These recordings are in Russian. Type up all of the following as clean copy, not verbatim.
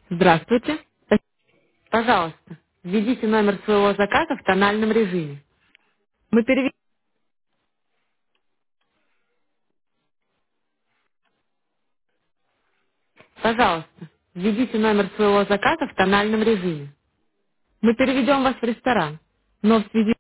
Здравствуйте. Пожалуйста, введите номер своего заказа в тональном режиме. Мы переведем. Пожалуйста, введите номер своего заказа в тональном режиме. Мы переведем вас в ресторан, но в связи...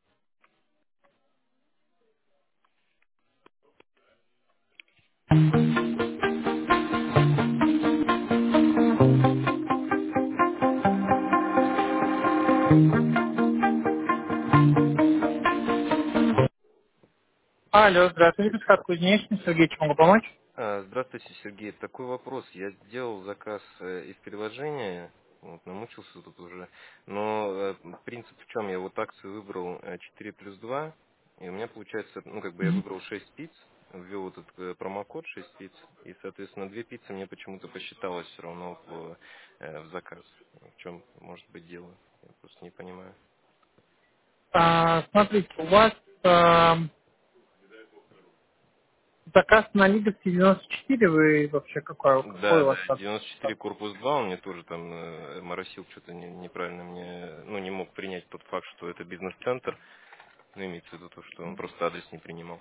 Алло, здравствуйте, Каскад Кузнечный, Сергей, чем могу помочь? Здравствуйте, Сергей. Такой вопрос. Я сделал заказ из приложения, вот, намучился тут уже. Но принцип в чем? Я вот акцию выбрал 4 плюс 2, и у меня получается, ну, как бы я выбрал 6 пиц, ввел этот промокод 6 пиц, и, соответственно, 2 пиццы мне почему-то посчиталось все равно в заказ. В чем может быть дело? Я просто не понимаю. Смотрите, у вас заказ на Лиговке 94, вы вообще какой Да, у да, вас статус? 94 корпус 2, он мне тоже там моросил, что-то неправильно мне, ну, не мог принять тот факт, что это бизнес-центр. Ну, имеется в виду то, что он просто адрес не принимал.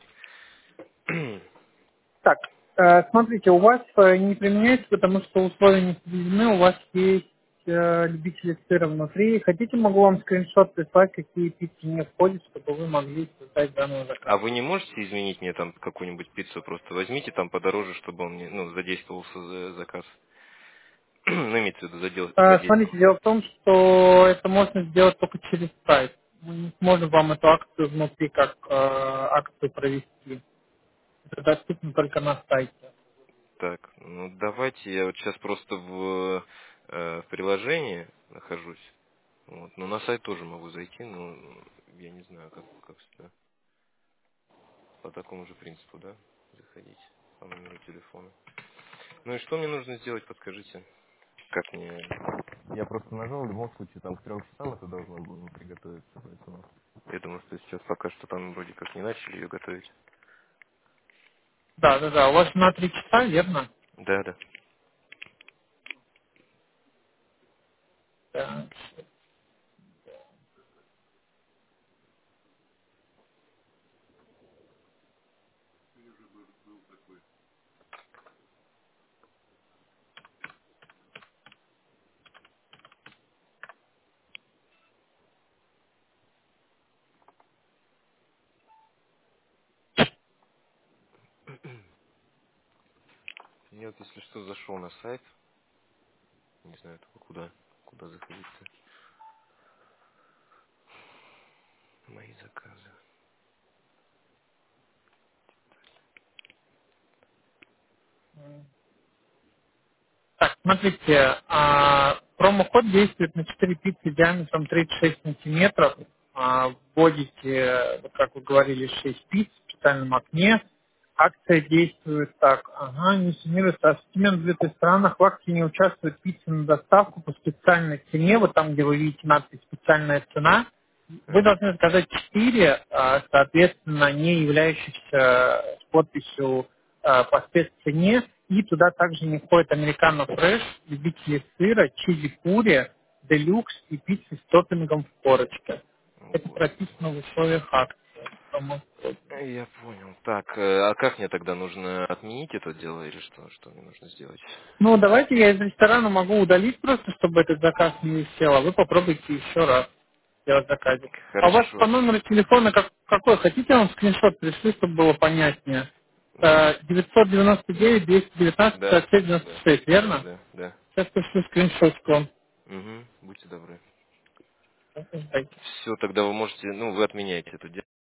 Так, смотрите, у вас не применяется, потому что условия не соблюдены, у вас есть любители сыра внутри. Хотите, могу вам скриншот прислать, какие пиццы не входят, чтобы вы могли создать данный заказ. А вы не можете изменить мне там какую-нибудь пиццу? Просто возьмите там подороже, чтобы он мне, ну, задействовался заказ. Ну, имеется в виду Смотрите, задействовался. дело в том, что это можно сделать только через сайт. Мы не сможем вам эту акцию внутри как акцию провести. Это доступно только на сайте. Так, ну давайте я вот сейчас просто в приложении нахожусь. Вот. Но на сайт тоже могу зайти, но я не знаю, как всегда. По такому же принципу, да? Заходить по номеру телефона. Ну и что мне нужно сделать, подскажите? Как мне... Я просто нажал, в любом случае, там к 3 часам это должно было приготовиться, поэтому... Я думаю, что сейчас пока что там вроде как не начали ее готовить. Да, да, да. У вас на 3 часа, верно? Да, да. Да. Я вот, если что, зашел на сайт. Не знаю только куда заходить-то. Мои заказы. Так, смотрите, промокод действует на 4 пиццы диаметром 36 сантиметров. Вводите, вот как вы говорили, 6 пиц в специальном окне. Акция действует так. Ага, не суммируется ассортимент в двух странах. В акции не участвует пицца на доставку по специальной цене. Вот там, где вы видите надпись «Специальная цена». Вы Ага. должны заказать 4, соответственно, не являющихся с подписью по спеццене. И туда также не входит американо фреш, любители сыра, чили кури, делюкс и пиццы с топпингом в корочке. О, Это Господи. прописано в условиях акции. Я понял. Так, а как мне тогда нужно отменить это дело или что? Что мне нужно сделать? Ну, давайте я из ресторана могу удалить просто, чтобы этот заказ не висел, а вы попробуйте еще раз сделать заказик. А у вас по Хорошо. номеру телефона какой? Хотите, я вам скриншот пришлю, чтобы было понятнее? 999 219 Да, 57 да, 96, верно? да, да. Сейчас пришлю скриншот к вам. Угу. Будьте добры. Ждайте. Все, тогда вы можете, ну, вы отменяете это дело.